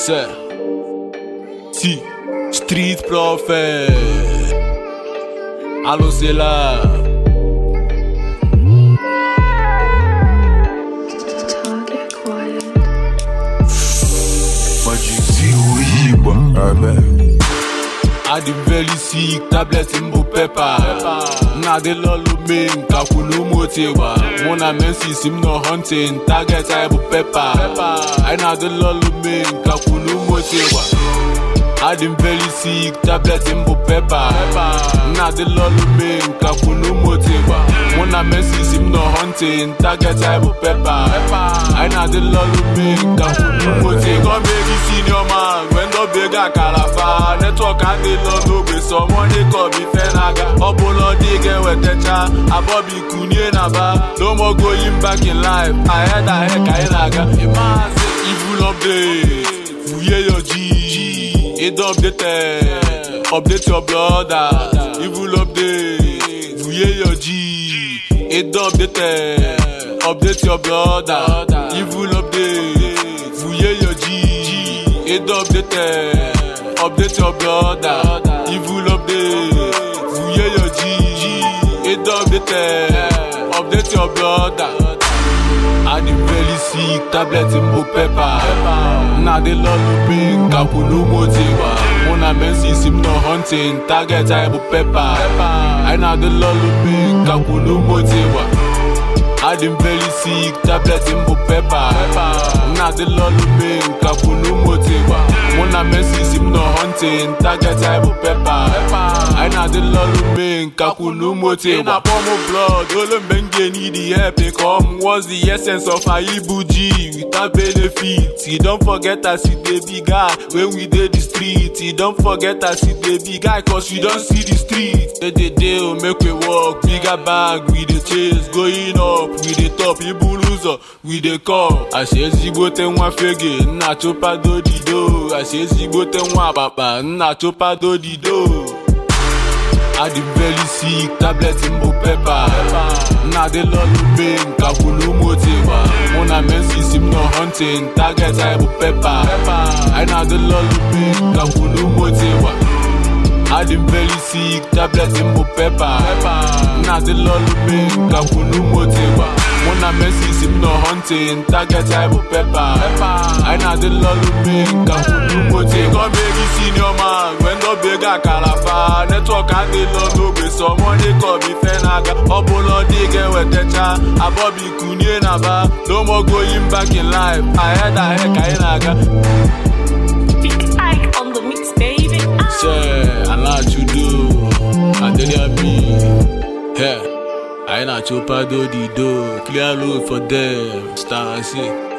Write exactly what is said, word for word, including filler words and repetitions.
Say, si, street prophet. Allo c'est là. I dey very sick, tablet in bo pepper. Na de lolo main, kakunu motewa. Mona mensi sim no hunting, target I bo pepper. I na de lolo main, kakunu motewa. I dey very sick, tablet in bo pepper. Na de lolo main, kakunu motewa. Mona mensi sim no hunting, target I bo pepper. I na de lolo main, kakunu motewa. Come baby senior man, when the bigger calafa. Network and the love no be some money come be fenaga. Obolo dig with the cha, a Bobby Kunye Naba. No more going back in life. I had a heck I naga. Evil update, you hear your G. It update, update your brother. Evil update, you hear your G. It update, update your brother. Evil update, you hear your G. It update. Update your brother, evil update, you hear your G, it update, update your brother. I dey very sick, tablet in bo pepper. Na de lolo bring, kakunu motewa. Mona mensi sim no hunting, target I bo pepper. I na de lolo bring, kakunu motewa. I dey very sick, tablet in bo pepper. Na de lolo bring, kakunu motewa. Mona mensi sim no hunting, target I bo pepper. I na the lolo main, kakunu motewa. In a pomo blood, all them benge need the help they come. What's the essence of a Ibuji without benefits? You don't forget I see the big guy when we did the street. You don't forget I see the big guy cause you don't see the street. They the deal make we walk, bigger bag, we the chase, going up, we the top, Ibu loser, we the call. I say zibote nwa fege, na chopa do di do. I say zibote nwa papa, na chopa do di do. I dey very sick, tablet in bo pepper. Na de lolo bang, kakunu motewa. Mona mensi sim no hunting, target I bo pepper. I na de lolo bang, kakunu motewa. I dey very sick, tablet in bo pepper. Na de lolo bang, kakunu motewa. Mona mensi sim no hunting, target I bo pepper. I na de lolo bang, kakunu motewa. Come baby senior man, when the bigger calafa. Network and the love no be some money come be fenaga. Obolo dig with the cha, a Bobby Kunye Naba. No more going back in life. I had a heck I naga. Big Ike on the mix, baby. Say, I know what you do. I tell you me. Hey, I na chopa do di do. Clear road for them. Start see.